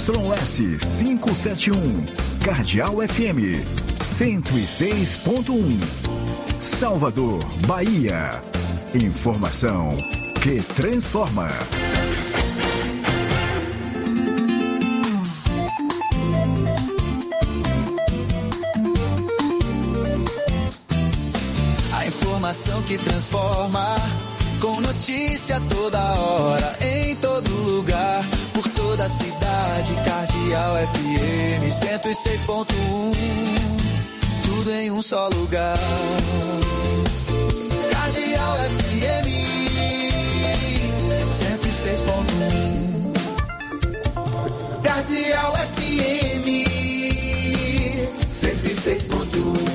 ZYS 571, Cardeal FM 106.1, Salvador, Bahia. Informação que transforma. A informação que transforma, com notícia toda hora, em todo lugar, por toda a cidade. Cardeal FM 106.1, tudo em um só lugar. Cardeal FM 106.1. Cardeal FM 106.1.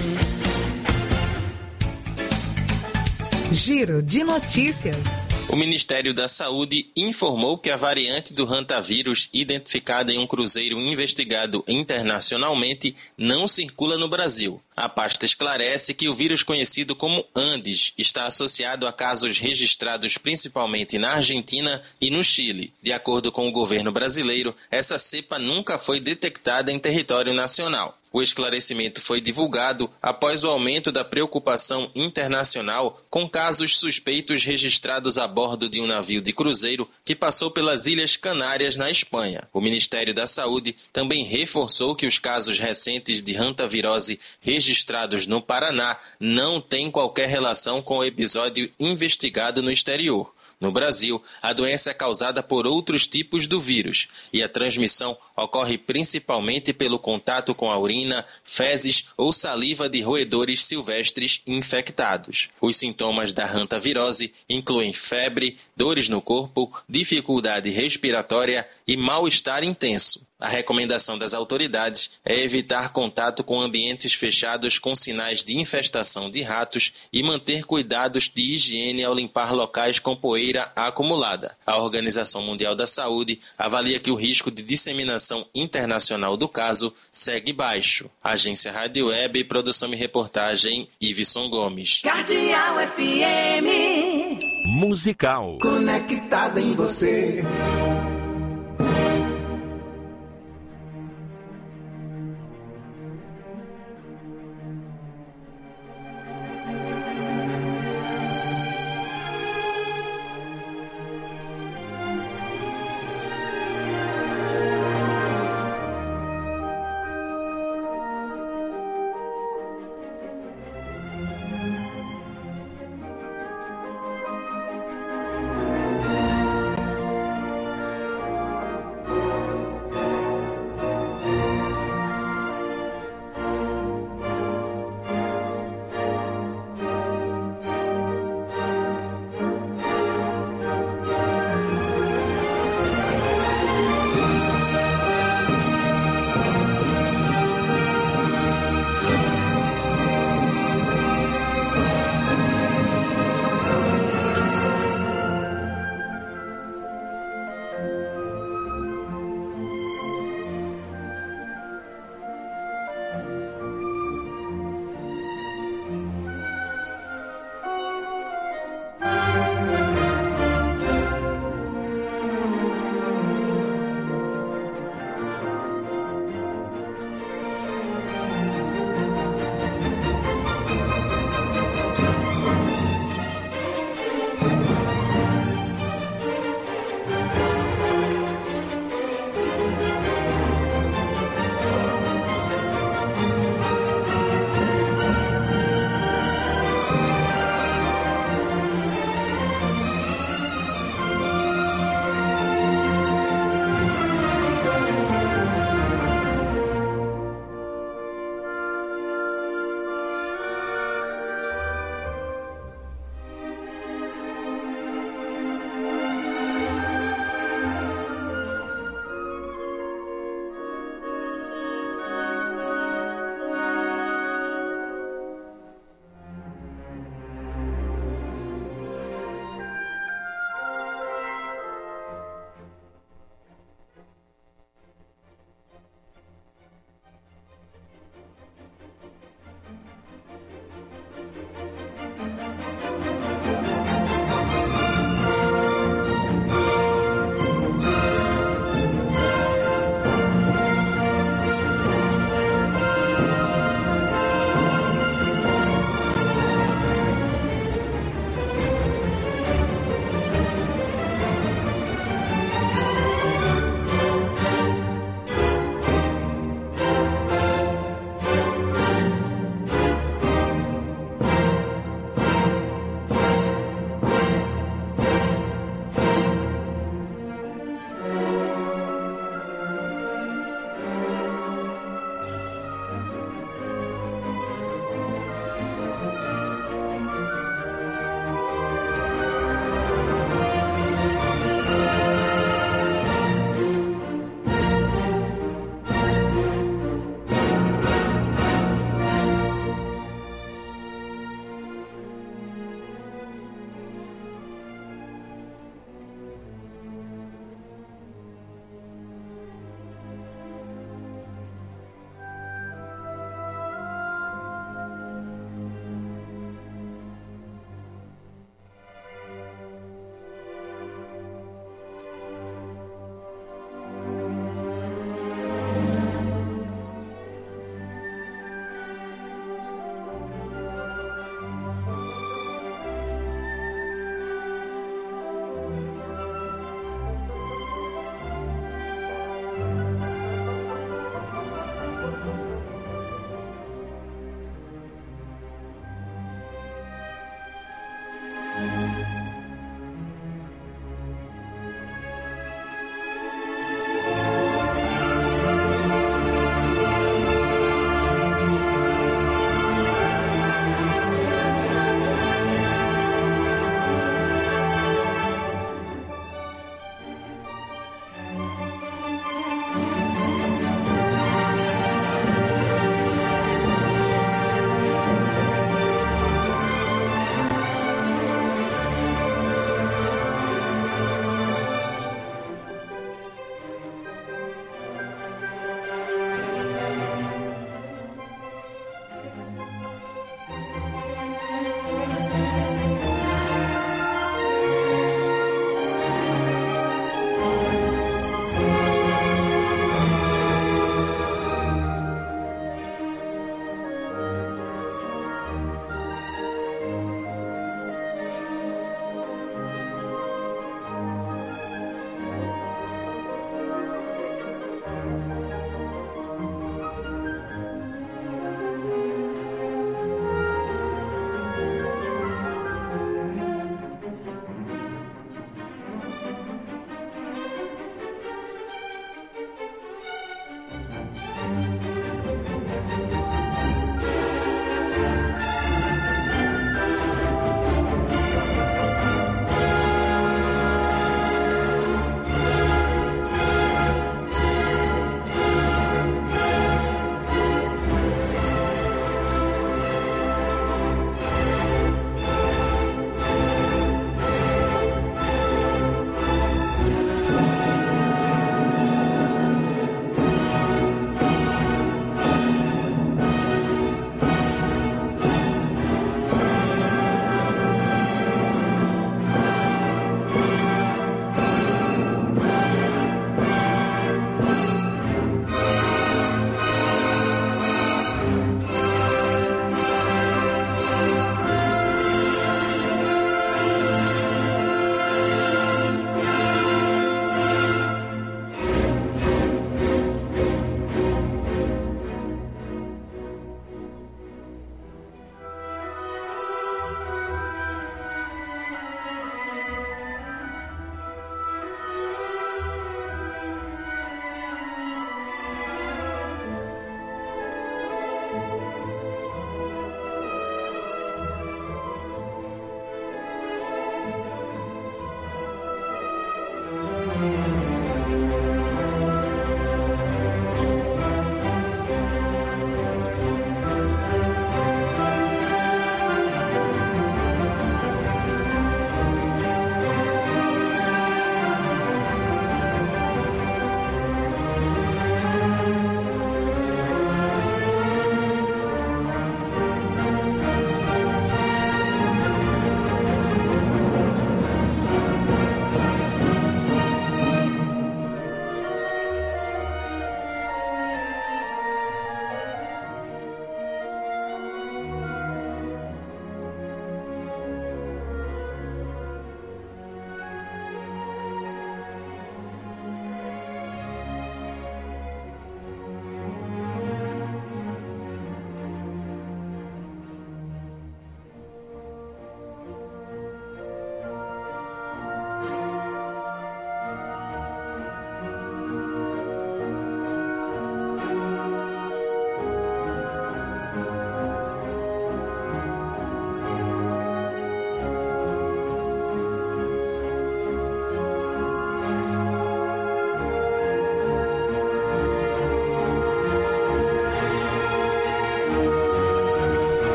Giro de notícias. O Ministério da Saúde informou que a variante do hantavírus, identificada em um cruzeiro investigado internacionalmente, não circula no Brasil. A pasta esclarece que o vírus conhecido como Andes está associado a casos registrados principalmente na Argentina e no Chile. De acordo com o governo brasileiro, essa cepa nunca foi detectada em território nacional. O esclarecimento foi divulgado após o aumento da preocupação internacional com casos suspeitos registrados a bordo de um navio de cruzeiro que passou pelas Ilhas Canárias, na Espanha. O Ministério da Saúde também reforçou que os casos recentes de hantavirose registrados no Paraná não têm qualquer relação com o episódio investigado no exterior. No Brasil, a doença é causada por outros tipos do vírus e a transmissão ocorre principalmente pelo contato com a urina, fezes ou saliva de roedores silvestres infectados. Os sintomas da hantavirose incluem febre, dores no corpo, dificuldade respiratória e mal-estar intenso. A recomendação das autoridades é evitar contato com ambientes fechados com sinais de infestação de ratos e manter cuidados de higiene ao limpar locais com poeira acumulada. A Organização Mundial da Saúde avalia que o risco de disseminação internacional do caso segue baixo. Agência Rádio Web, produção e reportagem, Iveson Gomes. Cardeal FM Musical. conectada em você.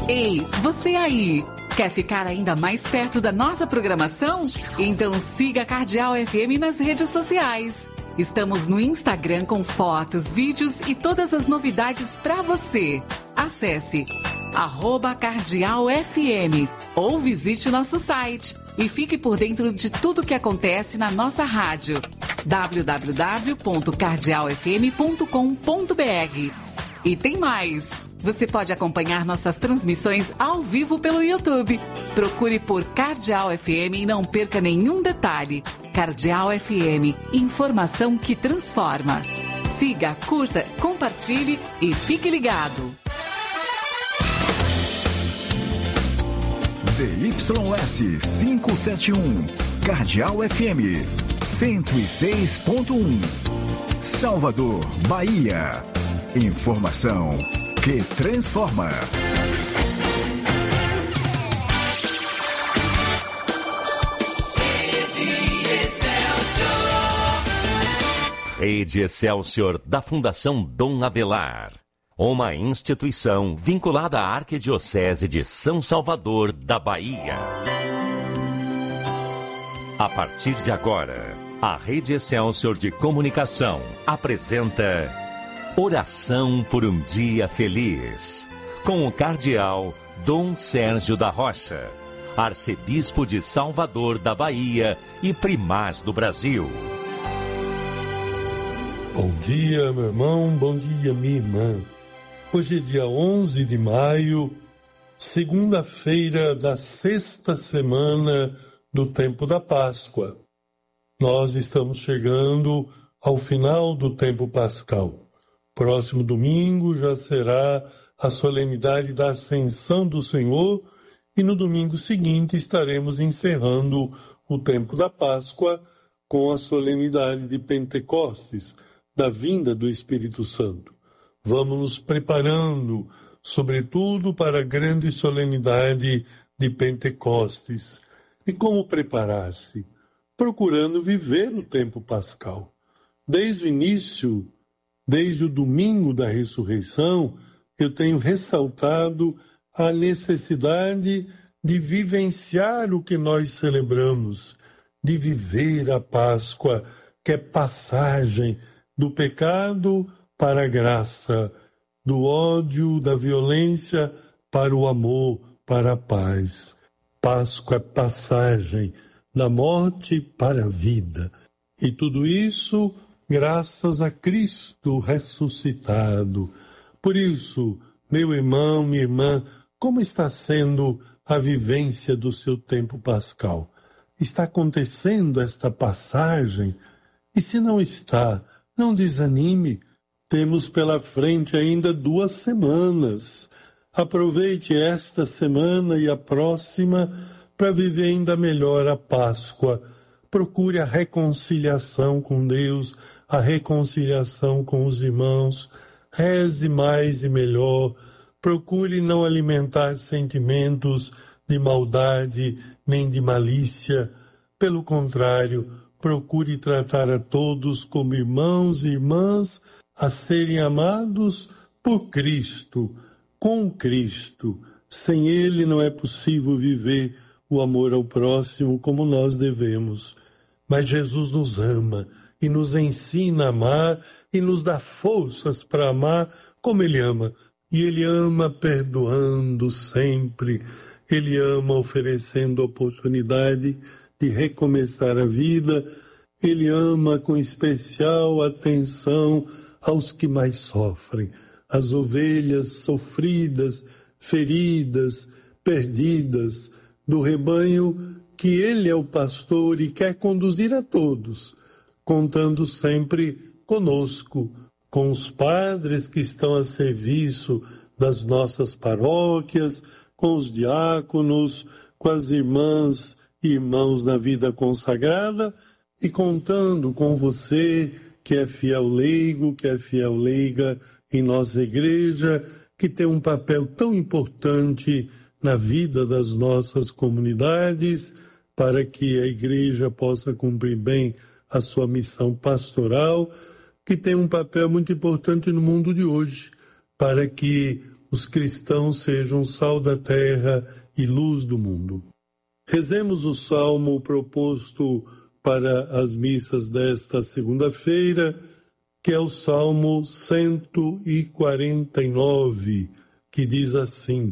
Ei, você aí! Quer ficar ainda mais perto da nossa programação? Então siga a Cardeal FM nas redes sociais. Estamos no Instagram com fotos, vídeos e todas as novidades para você. Acesse @CardealFM ou visite nosso site e fique por dentro de tudo que acontece na nossa rádio. www.cardealfm.com.br. E tem mais! Você pode acompanhar nossas transmissões ao vivo pelo YouTube. Procure por Cardeal FM e não perca nenhum detalhe. Cardeal FM, informação que transforma. Siga, curta, compartilhe e fique ligado. ZYS 571, Cardeal FM 106.1, Salvador, Bahia. Informação que transforma. Rede Excelsior da Fundação Dom Avelar. Uma instituição vinculada à Arquidiocese de São Salvador, da Bahia. A partir de agora, a Rede Excelsior de Comunicação apresenta Oração por um Dia Feliz, com o cardeal Dom Sérgio da Rocha, arcebispo de Salvador, da Bahia e primaz do Brasil. Bom dia, meu irmão, bom dia, minha irmã. Hoje é dia 11 de maio, segunda-feira da sexta semana do tempo da Páscoa. Nós estamos chegando ao final do tempo pascal. Próximo domingo já será a solenidade da Ascensão do Senhor e no domingo seguinte estaremos encerrando o tempo da Páscoa com a solenidade de Pentecostes, da vinda do Espírito Santo. Vamos nos preparando, sobretudo, para a grande solenidade de Pentecostes. E como preparar-se? Procurando viver o tempo pascal. Desde o início, desde o domingo da ressurreição, eu tenho ressaltado a necessidade de vivenciar o que nós celebramos, de viver a Páscoa, que é passagem do pecado para a graça, do ódio, da violência para o amor, para a paz. Páscoa é passagem da morte para a vida. E tudo isso graças a Cristo ressuscitado. Por isso, meu irmão, minha irmã, como está sendo a vivência do seu tempo pascal? Está acontecendo esta passagem? E se não está, não desanime. Temos pela frente ainda 2 semanas. Aproveite esta semana e a próxima para viver ainda melhor a Páscoa. Procure a reconciliação com Deus, a reconciliação com os irmãos. Reze mais e melhor. Procure não alimentar sentimentos de maldade nem de malícia. Pelo contrário, procure tratar a todos como irmãos e irmãs a serem amados por Cristo, com Cristo. Sem Ele não é possível viver o amor ao próximo como nós devemos. Mas Jesus nos ama e nos ensina a amar e nos dá forças para amar como Ele ama. E Ele ama perdoando sempre. Ele ama oferecendo a oportunidade de recomeçar a vida. Ele ama com especial atenção aos que mais sofrem, as ovelhas sofridas, feridas, perdidas, do rebanho que Ele é o pastor e quer conduzir a todos, contando sempre conosco, com os padres que estão a serviço das nossas paróquias, com os diáconos, com as irmãs e irmãos na vida consagrada e contando com você, que é fiel leigo, que é fiel leiga em nossa igreja, que tem um papel tão importante na vida das nossas comunidades, para que a igreja possa cumprir bem a sua missão pastoral, que tem um papel muito importante no mundo de hoje, para que os cristãos sejam sal da terra e luz do mundo. Rezemos o salmo proposto para as missas desta segunda-feira, que é o Salmo 149, que diz assim: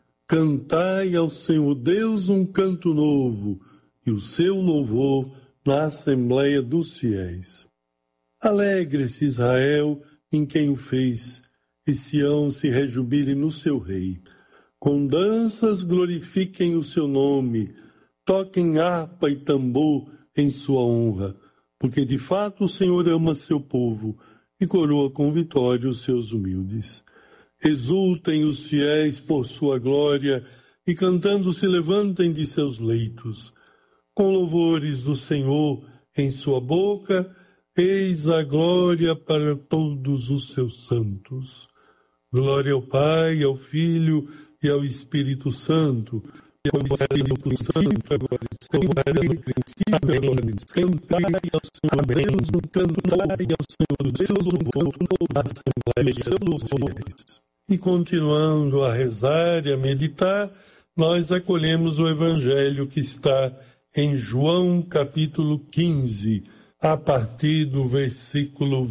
Cantai ao Senhor Deus um canto novo, e o seu louvor na Assembleia dos Fiéis. Alegre-se Israel em quem o fez, e Sião se rejubile no seu rei. Com danças glorifiquem o seu nome, toquem harpa e tambor em sua honra, porque de fato o Senhor ama seu povo e coroa com vitória os seus humildes. Exultem os fiéis por sua glória e cantando se levantem de seus leitos. Com louvores do Senhor em sua boca, eis a glória para todos os seus santos. Glória ao Pai, ao Filho e ao Espírito Santo, como era no princípio, agora como era no princípio, cantai ao Senhor Deus um canto novo, ao Senhor Deus um canto novo, da Assembleia dos Fiéis. E continuando a rezar e a meditar, nós acolhemos o Evangelho que está em João capítulo 15, a partir do versículo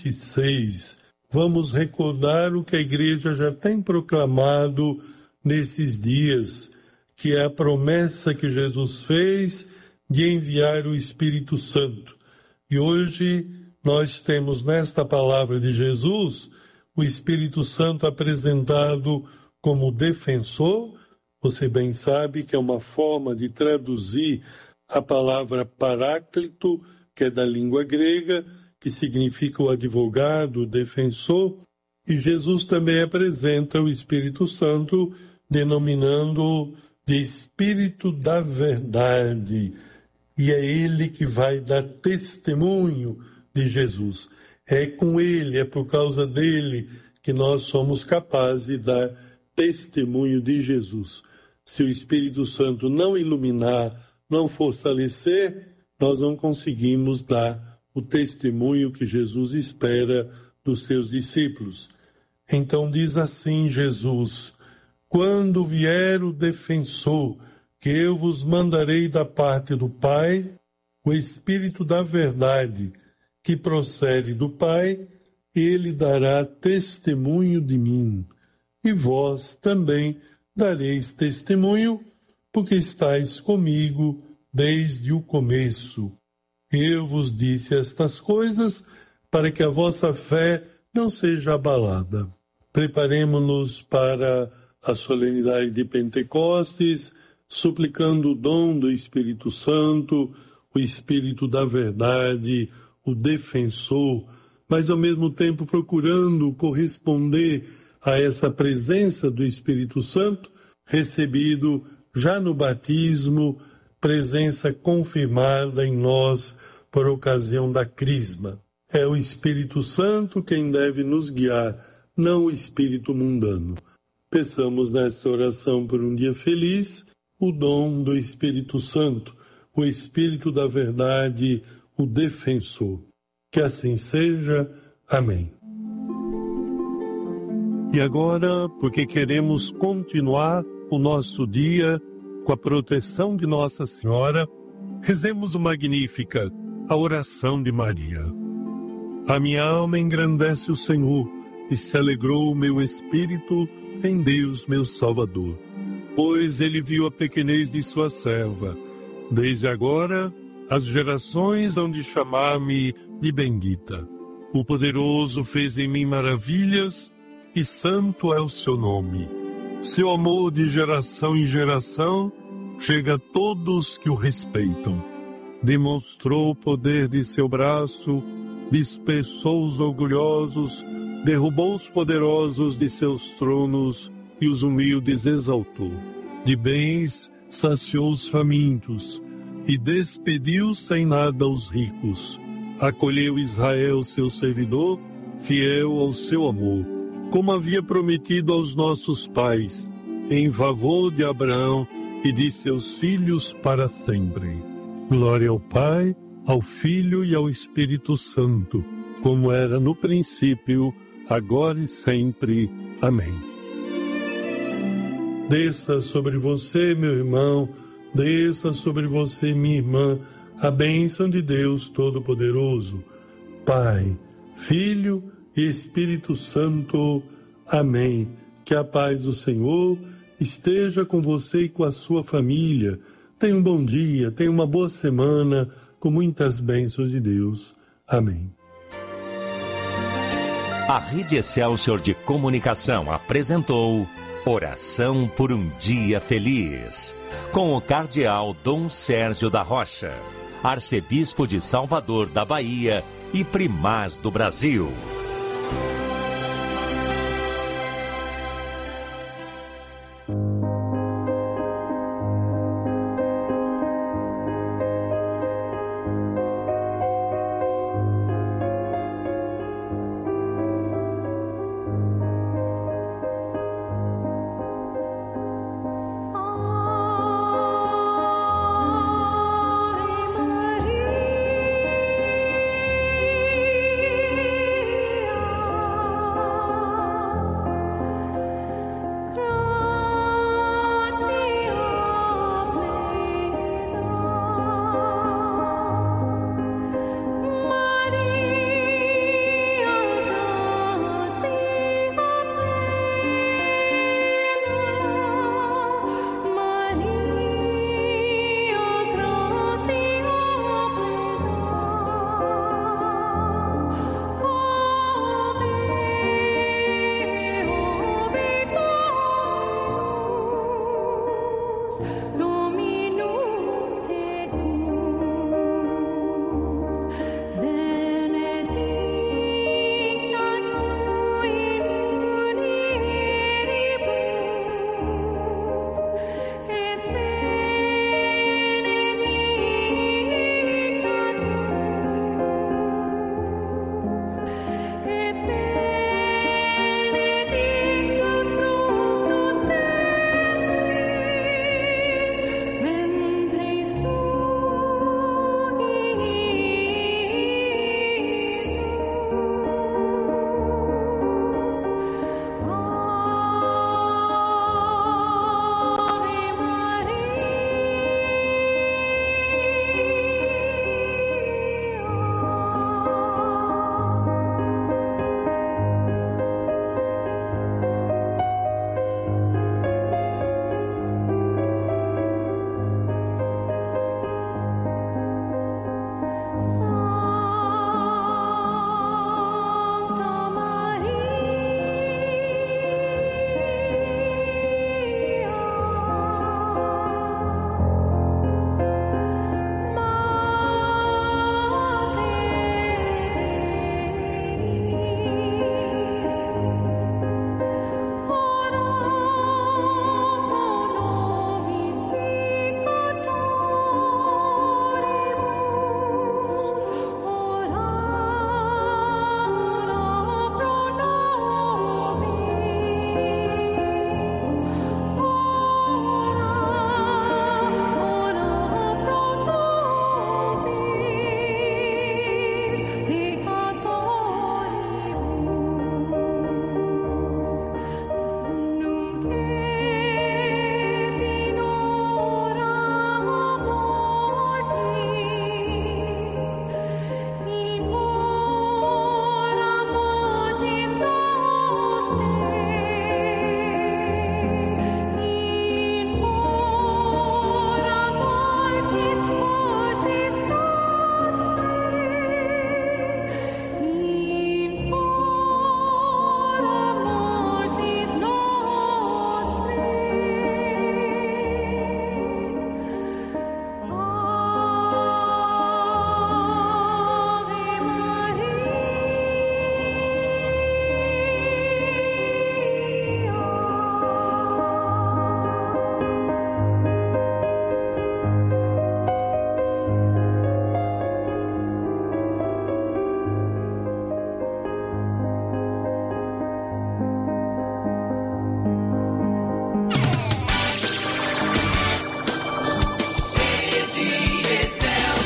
26. Vamos recordar o que a Igreja já tem proclamado nesses dias, que é a promessa que Jesus fez de enviar o Espírito Santo. E hoje nós temos nesta palavra de Jesus o Espírito Santo apresentado como defensor. Você bem sabe que é uma forma de traduzir a palavra paráclito, que é da língua grega, que significa o advogado, o defensor. E Jesus também apresenta o Espírito Santo denominando de Espírito da Verdade. E é ele que vai dar testemunho de Jesus. É com ele, é por causa dele que nós somos capazes de dar testemunho de Jesus. Se o Espírito Santo não iluminar, não fortalecer, nós não conseguimos dar o testemunho que Jesus espera dos seus discípulos. Então diz assim Jesus: quando vier o defensor, que eu vos mandarei da parte do Pai, o Espírito da Verdade, que procede do Pai, ele dará testemunho de mim. E vós também dareis testemunho, porque estáis comigo desde o começo. Eu vos disse estas coisas para que a vossa fé não seja abalada. Preparemo-nos para a solenidade de Pentecostes, suplicando o dom do Espírito Santo, o Espírito da Verdade, o defensor, mas ao mesmo tempo procurando corresponder a essa presença do Espírito Santo, recebido já no batismo, presença confirmada em nós por ocasião da crisma. É o Espírito Santo quem deve nos guiar, não o espírito mundano. Peçamos nesta oração por um dia feliz o dom do Espírito Santo, o Espírito da Verdade, o defensor. Que assim seja. Amém. E agora, porque queremos continuar o nosso dia com a proteção de Nossa Senhora, rezemos o Magnífica, a oração de Maria. A minha alma engrandece o Senhor, e se alegrou o meu espírito em Deus, meu Salvador. Pois ele viu a pequenez de sua serva. Desde agora, as gerações hão de chamar-me de bendita. O Poderoso fez em mim maravilhas, e santo é o seu nome. Seu amor de geração em geração chega a todos que o respeitam. Demonstrou o poder de seu braço, dispersou os orgulhosos, derrubou os poderosos de seus tronos e os humildes exaltou. De bens saciou os famintos e despediu sem nada os ricos. Acolheu Israel, seu servidor, fiel ao seu amor, como havia prometido aos nossos pais, em favor de Abraão e de seus filhos para sempre. Glória ao Pai, ao Filho e ao Espírito Santo, como era no princípio, agora e sempre. Amém. Desça sobre você, meu irmão, desça sobre você, minha irmã, a bênção de Deus Todo-Poderoso, Pai, Filho e Espírito Santo. Amém. Que a paz do Senhor esteja com você e com a sua família. Tenha um bom dia, tenha uma boa semana, com muitas bênçãos de Deus. Amém. A Rede Excelsior de Comunicação apresentou Oração por um Dia Feliz, com o cardeal Dom Sérgio da Rocha, arcebispo de Salvador da Bahia e primaz do Brasil.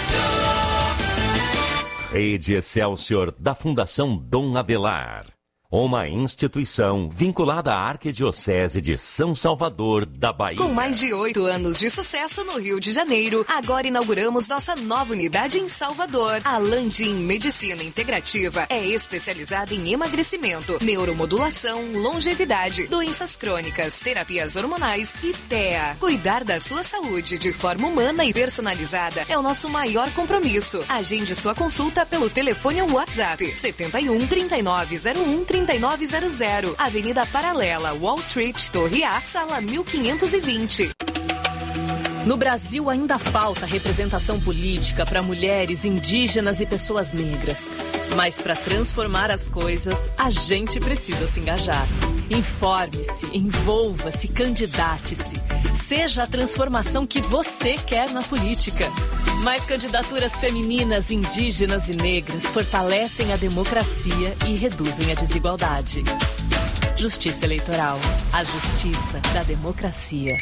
Rede Excelsior da Fundação Dom Avelar. uma instituição vinculada à Arquidiocese de São Salvador da Bahia. Com mais de 8 anos de sucesso no Rio de Janeiro, agora inauguramos nossa nova unidade em Salvador. A Landim Medicina Integrativa é especializada em emagrecimento, neuromodulação, longevidade, doenças crônicas, terapias hormonais e TEA. Cuidar da sua saúde de forma humana e personalizada é o nosso maior compromisso. Agende sua consulta pelo telefone ou WhatsApp 71 3901 3900, Avenida Paralela, Wall Street, Torre A, Sala 1520. No Brasil ainda falta representação política para mulheres, indígenas e pessoas negras. Mas para transformar as coisas, a gente precisa se engajar. Informe-se, envolva-se, candidate-se. Seja a transformação que você quer na política. Mais candidaturas femininas, indígenas e negras fortalecem a democracia e reduzem a desigualdade. Justiça Eleitoral. A justiça da democracia.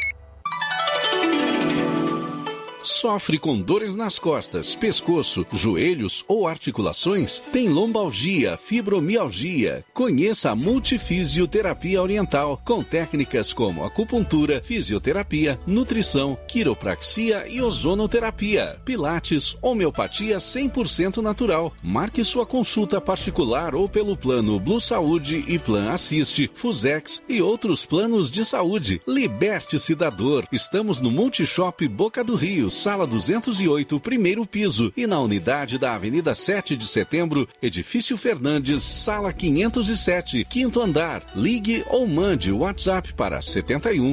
Sofre com dores nas costas, pescoço, joelhos ou articulações? Tem lombalgia, fibromialgia? Conheça a Multifisioterapia Oriental, com técnicas como acupuntura, fisioterapia, nutrição, quiropraxia e ozonoterapia, pilates, homeopatia 100% natural. Marque sua consulta particular ou pelo plano Blue Saúde e Plan Assiste, Fusex e outros planos de saúde. Liberte-se da dor. Estamos no Multishop Boca do Rio, Sala 208, primeiro piso, e na unidade da Avenida 7 de Setembro, Edifício Fernandes, Sala 507, quinto andar. Ligue ou mande o WhatsApp para 71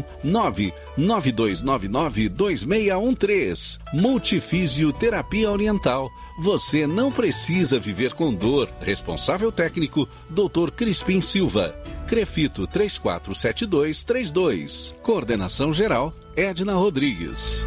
99299 2613. Multifisioterapia Oriental. Você não precisa viver com dor. Responsável técnico, Dr. Crispim Silva. Crefito 347232. Coordenação geral, Edna Rodrigues.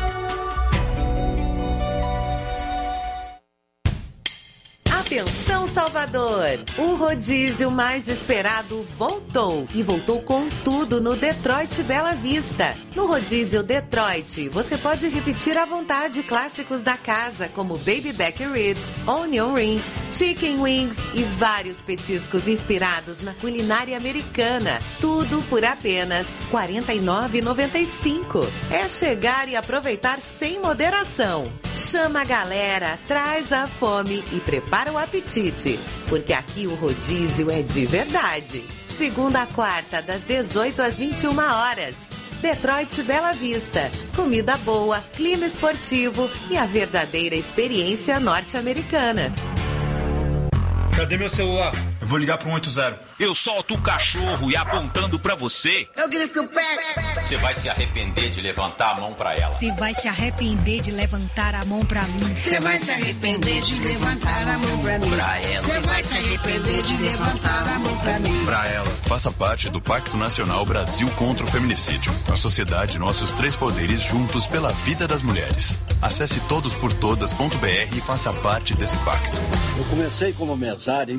Atenção, Salvador! O rodízio mais esperado voltou e voltou com tudo no Detroit Bela Vista. No rodízio Detroit, você pode repetir à vontade clássicos da casa, como Baby Back Ribs, Onion Rings, Chicken Wings e vários petiscos inspirados na culinária americana. Tudo por apenas R$ 49,95. É chegar e aproveitar sem moderação. Chama a galera, traz a fome e prepara o apetite, porque aqui o rodízio é de verdade. Segunda a quarta, das 18 às 21 horas. Detroit Bela Vista. Comida boa, clima esportivo e a verdadeira experiência norte-americana. Cadê meu celular? Eu vou ligar pro 180. Eu solto o cachorro e apontando pra você. Eu grito o pé. Você vai se arrepender de levantar a mão pra ela. Você vai se arrepender de levantar a mão pra mim. Você vai se arrepender de levantar a mão pra mim. Pra ela. Você vai se arrepender de levantar a mão pra mim. Pra ela. Faça parte do Pacto Nacional Brasil contra o Feminicídio. A sociedade, nossos três poderes juntos pela vida das mulheres. Acesse todosportodas.br e faça parte desse pacto. Eu comecei como mesária em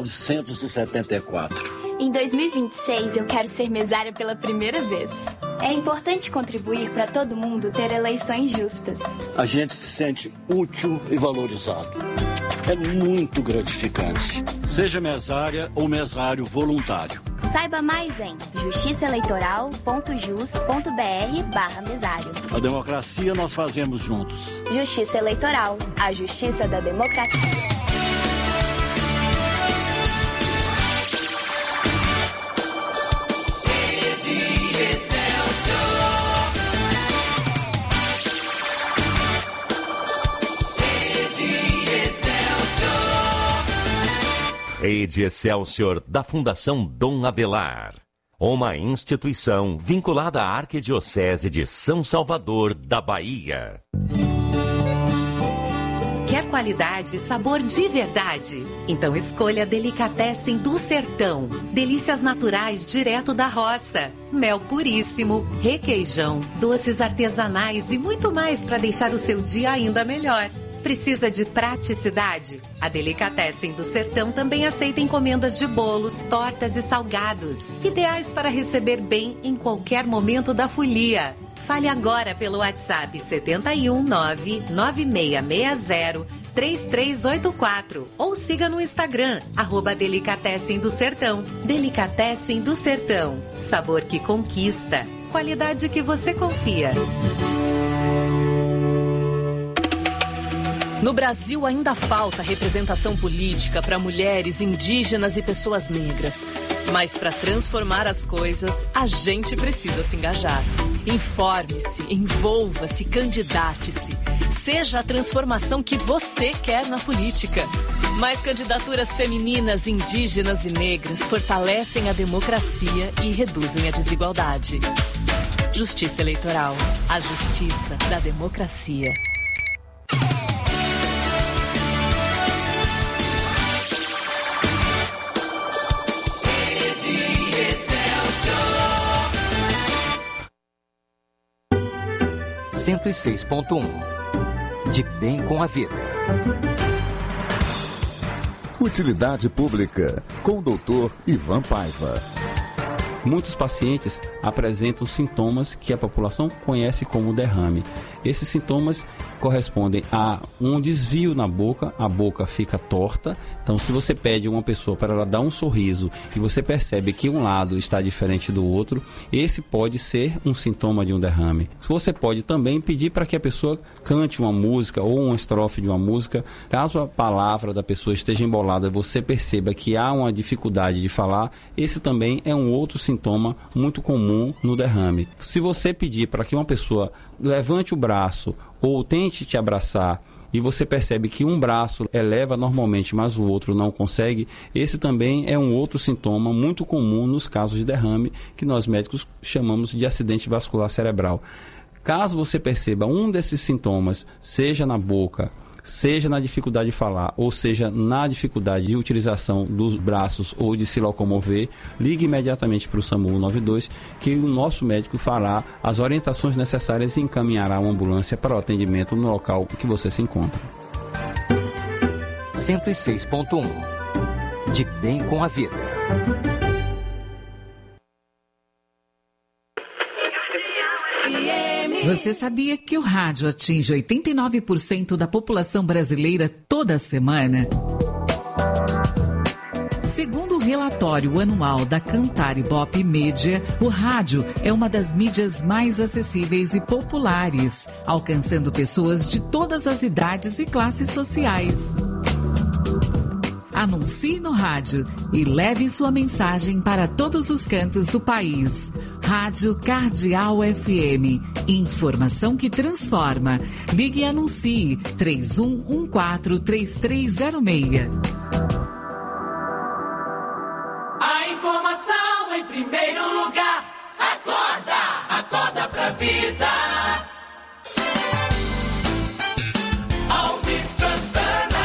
1974. Em 2026, eu quero ser mesária pela primeira vez. É importante contribuir para todo mundo ter eleições justas. A gente se sente útil e valorizado. É muito gratificante. Seja mesária ou mesário voluntário. Saiba mais em justiçaeleitoral.jus.br/mesário. A democracia nós fazemos juntos. Justiça Eleitoral, a justiça da democracia. Rede Excelsior da Fundação Dom Avelar. Uma instituição vinculada à Arquidiocese de São Salvador da Bahia. Quer qualidade e sabor de verdade? Então escolha a Delicatessen do Sertão. Delícias naturais direto da roça. Mel puríssimo, requeijão, doces artesanais e muito mais para deixar o seu dia ainda melhor. Precisa de praticidade? A Delicatessen do Sertão também aceita encomendas de bolos, tortas e salgados, ideais para receber bem em qualquer momento da folia. Fale agora pelo WhatsApp 719-9660 3384 ou siga no Instagram, @Delicatessen do Sertão. Delicatessen do Sertão. Sabor que conquista. Qualidade que você confia. No Brasil ainda falta representação política para mulheres, indígenas e pessoas negras. Mas para transformar as coisas, a gente precisa se engajar. Informe-se, envolva-se, candidate-se. Seja a transformação que você quer na política. Mais candidaturas femininas, indígenas e negras fortalecem a democracia e reduzem a desigualdade. Justiça Eleitoral. A justiça da democracia. Excelsior 106.1. De bem com a vida. Utilidade Pública, com o Dr. Ivan Paiva. Muitos pacientes apresentam sintomas que a população conhece como derrame. Esses sintomas correspondem a um desvio na boca, a boca fica torta. Então, se você pede a uma pessoa para ela dar um sorriso e você percebe que um lado está diferente do outro, esse pode ser um sintoma de um derrame. Você pode também pedir para que a pessoa cante uma música ou uma estrofe de uma música. Caso a palavra da pessoa esteja embolada, você perceba que há uma dificuldade de falar, esse também é um outro sintoma muito comum no derrame. Se você pedir para que uma pessoa levante o braço ou tente te abraçar e você percebe que um braço eleva normalmente, mas o outro não consegue, esse também é um outro sintoma muito comum nos casos de derrame, que nós médicos chamamos de acidente vascular cerebral. Caso você perceba um desses sintomas, seja na boca, seja na dificuldade de falar, ou seja na dificuldade de utilização dos braços ou de se locomover, ligue imediatamente para o SAMU 192, que o nosso médico fará as orientações necessárias e encaminhará uma ambulância para o atendimento no local que você se encontra. 106.1. De bem com a vida. Você sabia que o rádio atinge 89% da população brasileira toda semana? Segundo o relatório anual da Cantar Ibope Mídia, o rádio é uma das mídias mais acessíveis e populares, alcançando pessoas de todas as idades e classes sociais. Anuncie no rádio e leve sua mensagem para todos os cantos do país. Rádio Cardeal FM. Informação que transforma. Ligue e anuncie 3114-3306. A informação em primeiro lugar. Acorda, acorda pra vida. Alvin Santana.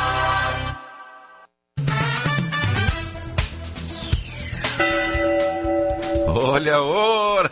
Olha a hora!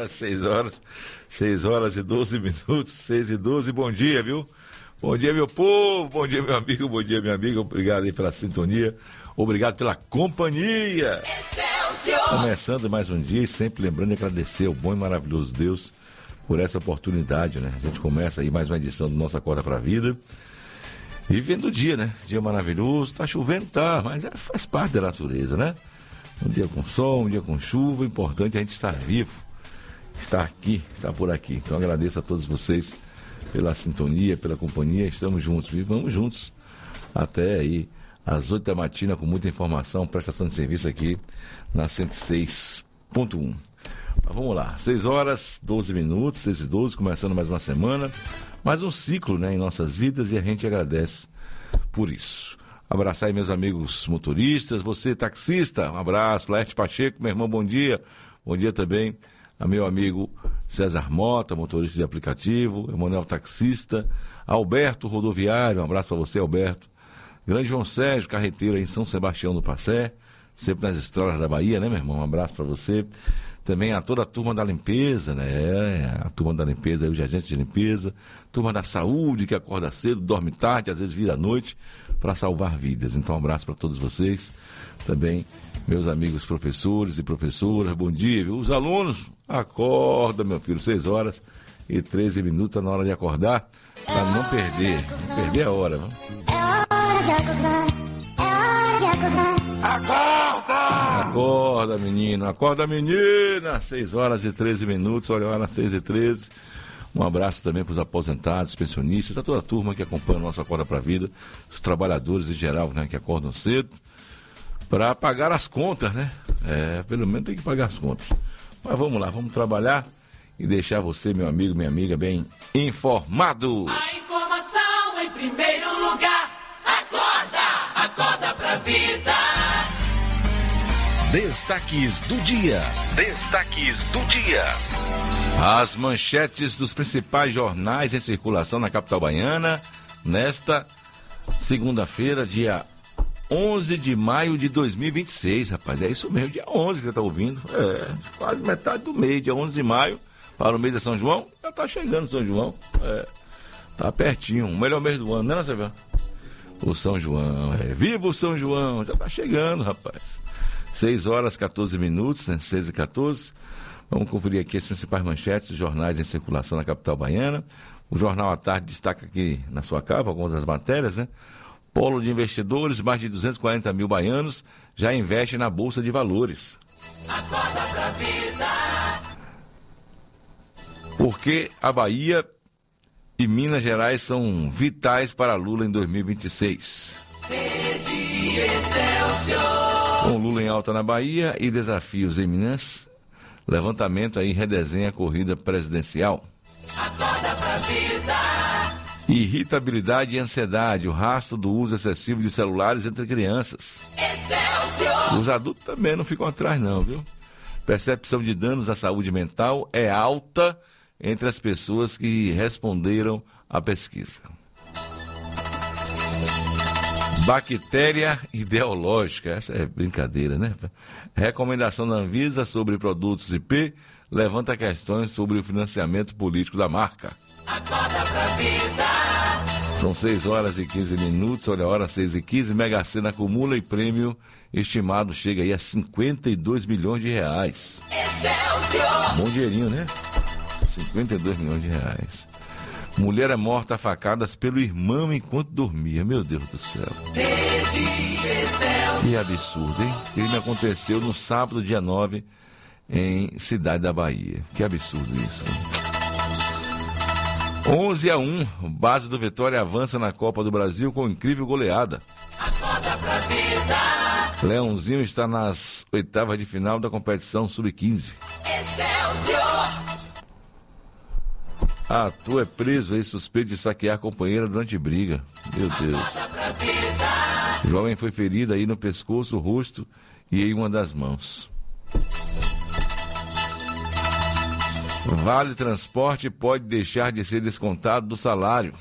6 horas e 12 minutos, 6 e 12, bom dia, viu? Bom dia, meu povo, bom dia, meu amigo, bom dia, minha amiga, obrigado aí pela sintonia, obrigado pela companhia. Excelsior! Começando mais um dia e sempre lembrando e agradecer ao bom e maravilhoso Deus por essa oportunidade, né? A gente começa aí mais uma edição do Nossa Acorda pra Vida e vendo o dia, né? Dia maravilhoso, tá chovendo, tá, mas faz parte da natureza, né? Um dia com sol, um dia com chuva, o importante é a gente estar vivo, estar aqui, estar por aqui. Então agradeço a todos vocês pela sintonia, pela companhia, estamos juntos, e vamos juntos até aí às 8 da matina com muita informação, prestação de serviço aqui na 106.1. Mas vamos lá, 6 horas, 12 minutos, 6 e 12, começando mais uma semana, mais um ciclo, né, em nossas vidas, e a gente agradece por isso. Abraçar aí meus amigos motoristas, você taxista, um abraço, Laerte Pacheco, meu irmão, bom dia. Bom dia também a meu amigo César Mota, motorista de aplicativo, Emanuel taxista, Alberto rodoviário, um abraço para você, Alberto. Grande João Sérgio, carreteiro aí em São Sebastião do Passé, sempre nas estradas da Bahia, né, meu irmão? Um abraço para você. Também a toda a turma da limpeza, né? A turma da limpeza, os agentes de limpeza, turma da saúde que acorda cedo, dorme tarde, às vezes vira à noite para salvar vidas. Então, um abraço para todos vocês. Também, meus amigos professores e professoras, bom dia, viu? Os alunos, acorda, meu filho, 6 horas e 13 minutos, tá na hora de acordar, para não perder a hora. Viu? É hora de acordar, é hora de acordar. Acorda! Acorda, menino, acorda, menina! 6 horas e 13 minutos, olha lá nas 6h13. Um abraço também para os aposentados, pensionistas, a toda a turma que acompanha o nosso Acorda pra Vida, os trabalhadores em geral, né, que acordam cedo, para pagar as contas, né? Pelo menos tem que pagar as contas. Mas vamos lá, vamos trabalhar e deixar você, meu amigo, minha amiga, bem informado. A informação em primeiro lugar. Acorda pra vida. Destaques do dia. As manchetes dos principais jornais em circulação na capital baiana nesta segunda-feira, dia 11 de maio de 2026, rapaz. É isso mesmo, dia 11 que você está ouvindo. Quase metade do mês, dia 11 de maio, para o mês de São João. Já está chegando São João. Tá pertinho, o melhor mês do ano, né, Sérgio? O São João, viva o São João, já está chegando, rapaz. 6 horas 14 minutos, né? 6h14. Vamos conferir aqui as principais manchetes dos jornais em circulação na capital baiana. O Jornal à Tarde destaca aqui na sua capa algumas das matérias, né? Polo de investidores, mais de 240 mil baianos já investem na Bolsa de Valores. Acorda pra vida. Porque a Bahia e Minas Gerais são vitais para Lula em 2026. Rede Excelsior. Com Lula em alta na Bahia e desafios em Minas, levantamento aí redesenha a corrida presidencial. Acorda pra vida. Irritabilidade e ansiedade, o rastro do uso excessivo de celulares entre crianças. Excelsior. Os adultos também não ficam atrás não, viu? Percepção de danos à saúde mental é alta entre as pessoas que responderam à pesquisa. Bactéria ideológica, essa é brincadeira, né? Recomendação da Anvisa sobre produtos IP levanta questões sobre o financiamento político da marca. Acorda pra vida. São 6 horas e 15 minutos, olha a hora, 6h15, Mega Sena acumula e prêmio estimado chega aí a 52 milhões de reais. Excelsior. Bom dinheirinho, né? 52 milhões de reais. Mulher é morta a facadas pelo irmão enquanto dormia. Meu Deus do céu. Que absurdo, hein? O crime aconteceu no sábado, dia 9, em Cidade da Bahia. Que absurdo isso. 11-1, base do Vitória avança na Copa do Brasil com incrível goleada. Acorda pra vida. Leãozinho está nas oitavas de final da competição Sub-15. Excelsior. Ator é preso aí, suspeito de saquear a companheira durante briga. Meu Deus. O jovem foi ferido aí no pescoço, rosto e em uma das mãos. Vale Transporte pode deixar de ser descontado do salário.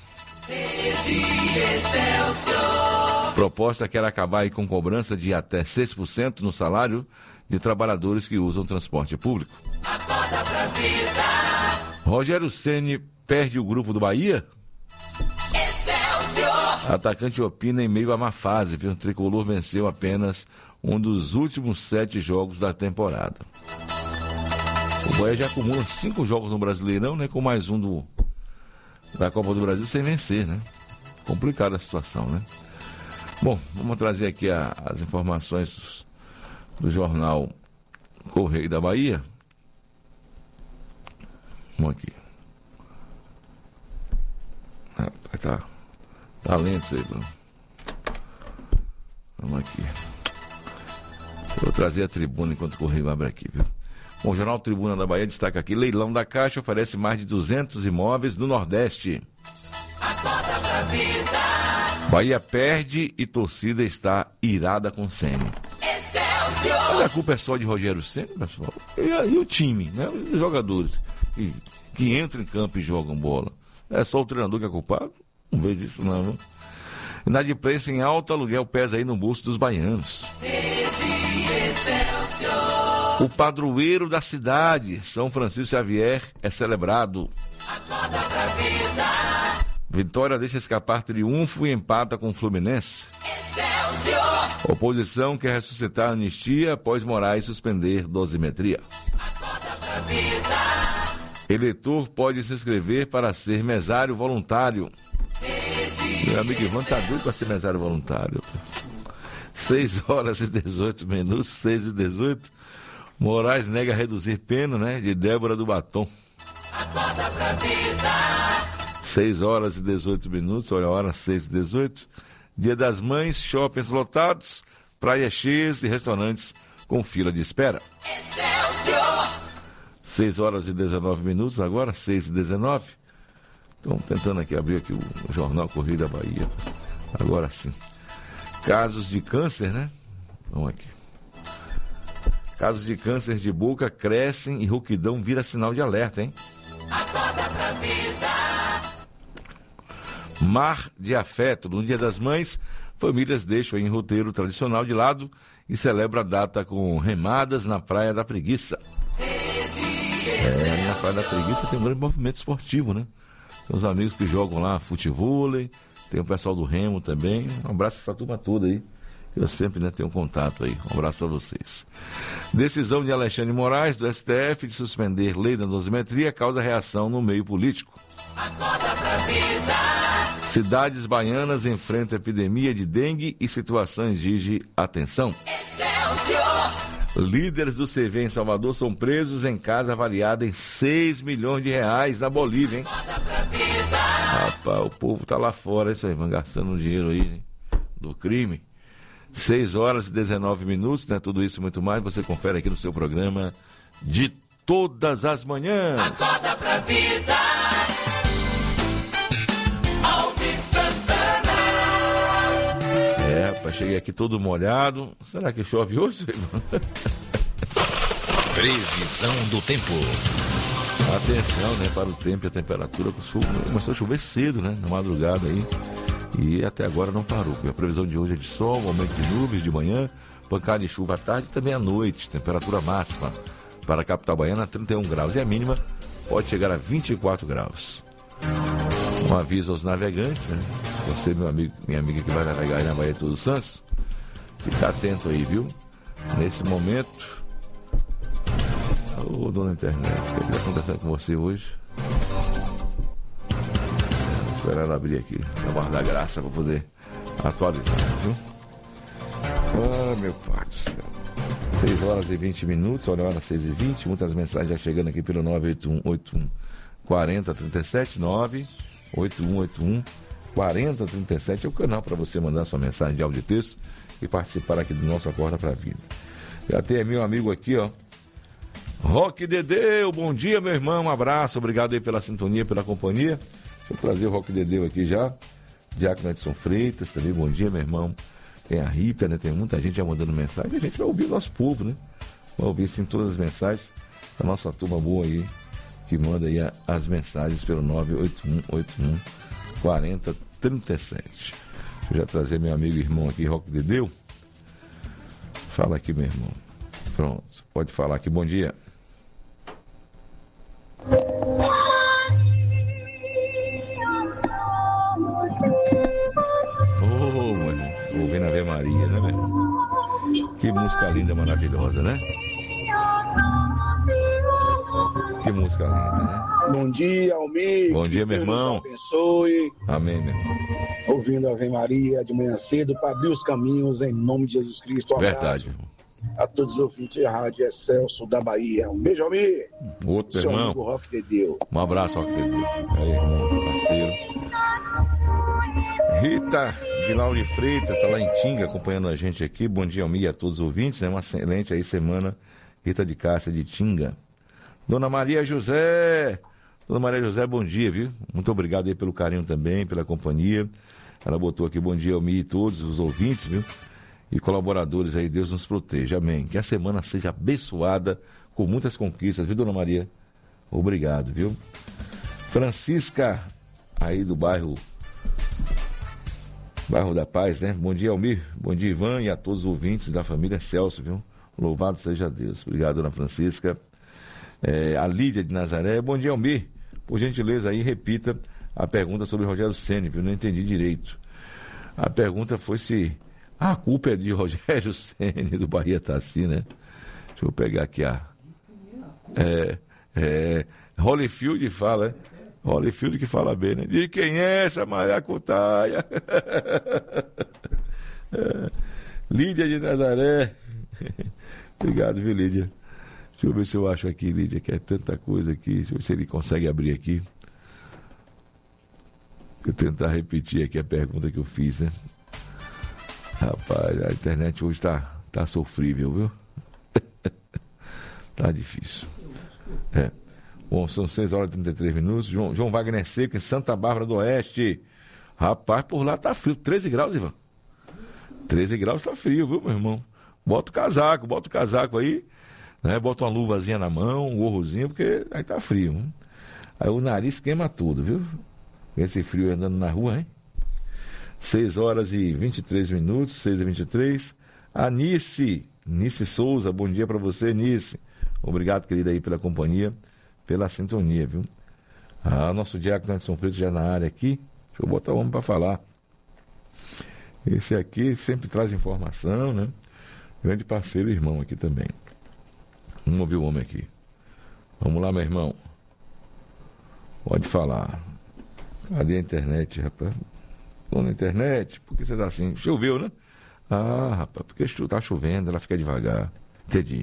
Proposta quer acabar aí com cobrança de até 6% no salário de trabalhadores que usam transporte público. Acorda pra vida. Rogério Ceni perde o grupo do Bahia? Excelsior. Atacante opina em meio a má fase, viu? O tricolor venceu apenas um dos últimos 7 jogos da temporada. O Bahia já acumula 5 jogos no Brasileirão, né? Com mais um da Copa do Brasil sem vencer, né? Complicada a situação, né? Bom, vamos trazer aqui as informações do jornal Correio da Bahia. Vamos aqui. Rapaz, tá lento isso aí, Bruno. Vamos aqui. Eu vou trazer a tribuna enquanto o Correio abre aqui, viu? Bom, o Jornal Tribuna da Bahia destaca aqui: leilão da Caixa oferece mais de 200 imóveis no Nordeste. Acorda pra vida. Bahia perde e torcida está irada com Ceni. Excelsior. Mas a culpa é só de Rogério Ceni, pessoal. E o time, né? Os jogadores que entram em campo e jogam bola. É só o treinador que é culpado? Não vejo isso não, viu? Inadimplência em alto aluguel pesa aí no bolso dos baianos. O padroeiro da cidade, São Francisco Xavier, é celebrado. Acorda pra vida. Vitória deixa escapar triunfo e empata com o Fluminense. Excelsior. Oposição quer ressuscitar a anistia após Moraes suspender dosimetria. Acorda pra vida. Eleitor pode se inscrever para ser mesário voluntário. Meu amigo Ivan tá doido para ser mesário voluntário. 6h18, 6h18. Moraes nega reduzir pena, né? De Débora do Batom. Acorda pra vida. 6h18, olha a hora, 6h18. Dia das Mães, shoppings lotados, praias cheias e restaurantes com fila de espera. Excelsior. 6h19, agora, 6h19. Estamos tentando aqui abrir aqui o Jornal Correio da Bahia. Agora sim. Casos de câncer, né? Vamos aqui. Casos de câncer de boca crescem e rouquidão vira sinal de alerta, hein? Acorda pra vida. Mar de afeto. No Dia das Mães, famílias deixam em roteiro tradicional de lado e celebram a data com remadas na Praia da Preguiça. Na Praia da Preguiça tem um grande movimento esportivo, né? Tem os amigos que jogam lá futevôlei, tem o pessoal do Remo também. Um abraço a essa turma toda aí. Eu sempre, né, tenho contato aí. Um abraço para vocês. Decisão de Alexandre Moraes, do STF, de suspender lei da dosimetria causa reação no meio político. Acorda pra vida. Cidades baianas enfrentam epidemia de dengue e situação exige atenção. Excelsior. Líderes do CV em Salvador são presos em casa avaliada em 6 milhões de reais na Bolívia, hein? Rapaz, o povo tá lá fora, isso aí, vão gastando dinheiro aí, hein? Do crime. 6h19, né? Tudo isso e muito mais, você confere aqui no seu programa de todas as manhãs. Acorda pra vida. Alvin Santana. Rapaz, cheguei aqui todo molhado. Será que chove hoje, irmão? Previsão do tempo. Atenção, né, para o tempo e a temperatura. Começou a chover cedo, né, na madrugada aí. E até agora não parou. A previsão de hoje é de sol, aumento de nuvens de manhã, pancada de chuva à tarde e também à noite. Temperatura máxima para a capital baiana 31 graus e a mínima pode chegar a 24 graus. Um aviso aos navegantes, né? Você, meu amigo, minha amiga que vai navegar aí na Baía de Todos os Santos, fica atento aí, viu? Nesse momento. Ô, dona internet, o que está acontecendo com você hoje? Vou esperar ela abrir aqui, para guardar graça, para poder atualizar, viu? Ah, meu pai do céu. 6h20, olha a hora, 6h20, muitas mensagens já chegando aqui pelo 981814037, 981814037, é o canal para você mandar sua mensagem de áudio e texto e participar aqui do nosso Acorda pra Vida. Já tem meu amigo aqui, ó, Roque Dedeu, bom dia, meu irmão, um abraço, obrigado aí pela sintonia, pela companhia. Deixa eu trazer o Roque Dedeu aqui já. Diácono Edson Freitas, também, bom dia, meu irmão. Tem a Rita, né? Tem muita gente já mandando mensagem. A gente vai ouvir o nosso povo, né? Vai ouvir, sim, todas as mensagens da nossa turma boa aí, que manda aí as mensagens pelo 981814037. Deixa eu já trazer meu amigo e irmão aqui, Roque Dedeu. Fala aqui, meu irmão. Pronto, pode falar aqui. Bom dia. Ouvindo Ave Maria, né, meu irmão? Que música linda, maravilhosa, né? Que música linda, né? Bom dia, Almir. Bom dia, meu irmão. Deus abençoe. Amém, meu irmão. Ouvindo Ave Maria de manhã cedo para abrir os caminhos em nome de Jesus Cristo. Um verdade, irmão. A todos os ouvintes da Rádio Excelsior da Bahia. Um beijo, Almir. Outro, seu irmão. Amigo Roque Dedeu. Um abraço, Roque Dedeu. Aí, irmão, parceiro. Rita de Laure Freitas está lá em Tinga acompanhando a gente aqui. Bom dia, Almir, e a todos os ouvintes. Uma excelente aí semana. Rita de Cássia de Tinga. Dona Maria José. Dona Maria José, bom dia, viu? Muito obrigado aí pelo carinho também, pela companhia. Ela botou aqui, bom dia, Almir, e todos os ouvintes, viu? E colaboradores aí, Deus nos proteja, amém. Que a semana seja abençoada com muitas conquistas, viu, Dona Maria? Obrigado, viu? Francisca, aí do bairro da Paz, né? Bom dia, Almir, bom dia, Ivan, e a todos os ouvintes da família Celso, viu? Louvado seja Deus. Obrigado, Dona Francisca. A Lídia de Nazaré, bom dia, Almir. Por gentileza aí, repita a pergunta sobre o Rogério Ceni, viu? Não entendi direito. A pergunta foi se a culpa é de Rogério Ceni, do Bahia tá assim, né? Deixa eu pegar aqui Holyfield fala, é? Holyfield que fala bem, né? De quem é essa maracutaia? Lídia de Nazaré. Obrigado, viu, Lídia? Deixa eu ver se eu acho aqui, Lídia, que é tanta coisa aqui. Deixa eu ver se ele consegue abrir aqui. Vou tentar repetir aqui a pergunta que eu fiz, né? Rapaz, a internet hoje tá sofrível, viu? Tá difícil. Bom, são 6h33. João Wagner Seco, em Santa Bárbara do Oeste. Rapaz, por lá tá frio. 13 graus, Ivan. 13 graus tá frio, viu, meu irmão? Bota o casaco aí, né? Bota uma luvazinha na mão, um gorrozinho, porque aí tá frio. Hein? Aí o nariz queima tudo, viu? Esse frio andando na rua, hein? 6h23, 6h23. A Nice Souza, bom dia pra você, Nice. Obrigado, querida, aí pela companhia, pela sintonia, viu? Nosso diácono Anderson Preto já na área aqui. Deixa eu botar o homem pra falar. Esse aqui sempre traz informação, né? Grande parceiro e irmão aqui também. Vamos ouvir o homem aqui. Vamos lá, meu irmão. Pode falar. Cadê a internet, rapaz? Tô na internet, por que você tá assim? Choveu, né? Rapaz, porque tá chovendo, ela fica devagar. Entendi.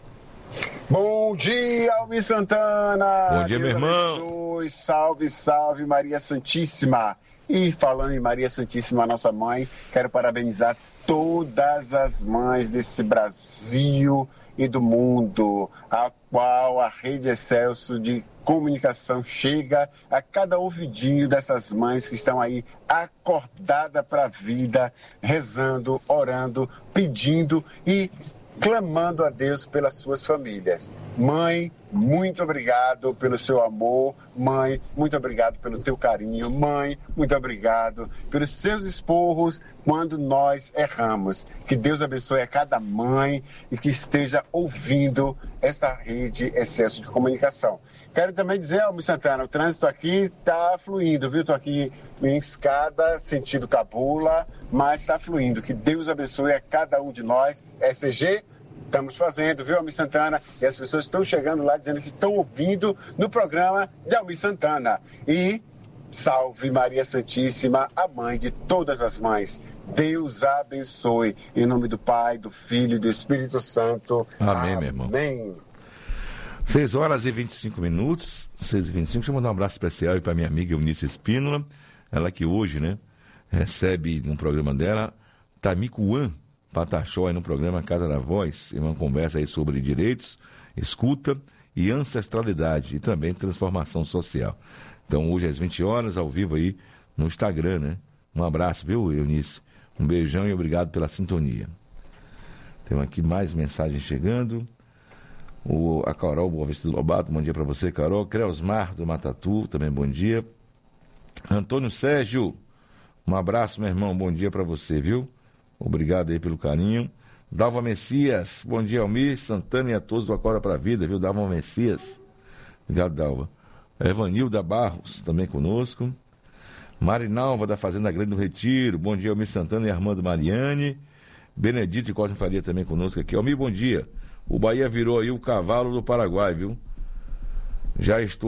Bom dia, Almir Santana. Bom dia, Deus meu irmão. Abençoe. Salve, salve, Maria Santíssima. E falando em Maria Santíssima, nossa mãe, quero parabenizar todas as mães desse Brasil e do mundo, a qual a Rede Excelsior de Comunicação chega a cada ouvidinho dessas mães que estão aí acordadas para a vida, rezando, orando, pedindo e clamando a Deus pelas suas famílias. Mãe, muito obrigado pelo seu amor. Mãe, muito obrigado pelo teu carinho. Mãe, muito obrigado pelos seus esporros quando nós erramos. Que Deus abençoe a cada mãe e que esteja ouvindo esta rede Excelsior de Comunicação. Quero também dizer, Almir Santana, o trânsito aqui está fluindo, viu? Estou aqui em escada, sentido Cabula, mas está fluindo. Que Deus abençoe a cada um de nós. SG, estamos fazendo, viu, Almir Santana? E as pessoas estão chegando lá dizendo que estão ouvindo no programa de Almir Santana. E salve Maria Santíssima, a mãe de todas as mães. Deus abençoe. Em nome do Pai, do Filho e do Espírito Santo. Amém, meu irmão. Amém. 6h25, 6h25. Deixa eu mandar um abraço especial para minha amiga Eunice Espínola. Ela que hoje, né, recebe no programa dela Tamicuã Pataxó, aí no programa Casa da Voz, em uma conversa aí sobre direitos, escuta e ancestralidade e também transformação social. Então hoje às 20 horas, ao vivo aí no Instagram, né? Um abraço, viu, Eunice? Um beijão e obrigado pela sintonia. Tem aqui mais mensagens chegando. A Carol Boa Vista do Lobato, bom dia para você, Carol. Creusmar do Matatu, também bom dia. Antônio Sérgio, um abraço, meu irmão, bom dia para você, viu? Obrigado aí pelo carinho. Dalva Messias, bom dia, Almir Santana e a todos do Acorda para a Vida, viu? Dalva Messias. Obrigado, Dalva. Evanilda Barros, também conosco. Marinalva, da Fazenda Grande do Retiro, bom dia, Almir Santana e Armando Mariane. Benedito e Cosme Faria também conosco aqui. Almir, bom dia. O Bahia virou aí o cavalo do Paraguai, viu? Já estou